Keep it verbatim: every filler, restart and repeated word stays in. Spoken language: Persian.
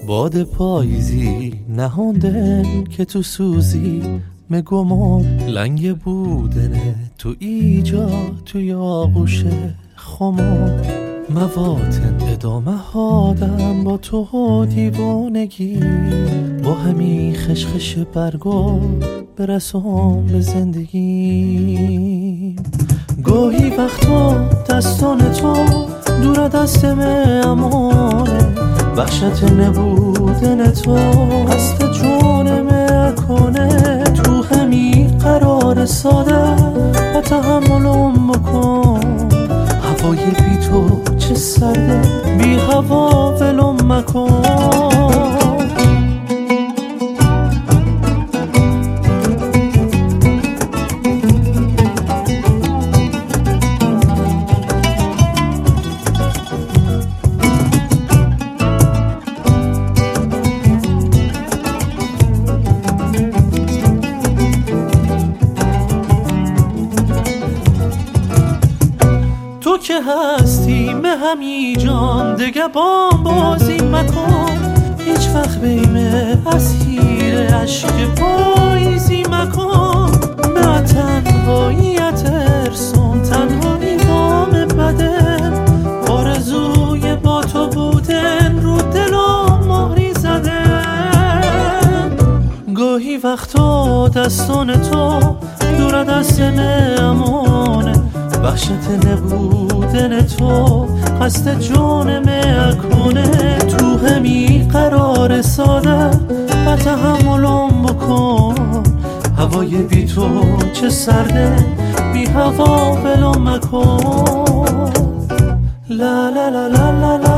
باد پاییزی نهوندن که تو سوزی مگمان لنگ بودنه تو ایجا توی آغوشه خمام مواتن ادامه هادم با تو دیوانگی با همین خشخش برگا برسام به زندگی. گاهی وقتا دستان تو دور دستم امانه وحشت نبودن تو قصد جونم کنه تو همین قرار ساده و تحملم بکن. هوای بی تو چه سرده بی هوا ولم مکن. تو که هستی به همی جان دیگه بام بازی مکن. هیچ وقت بیمه اسیر عشق پاییزی مکن. به تنهاییت ارسون تنهایی وام بدم آرزوی با تو بودن رو دلم مهری زدم. گاهی وقتا دستان تو دور دستم امانه وحشت نبودن تو قصد جونم کنه تو همی قرار ساده و تحملم بکن. هوای بی تو چه سرده بی هوا ولم مکن. لا لا لا لا لا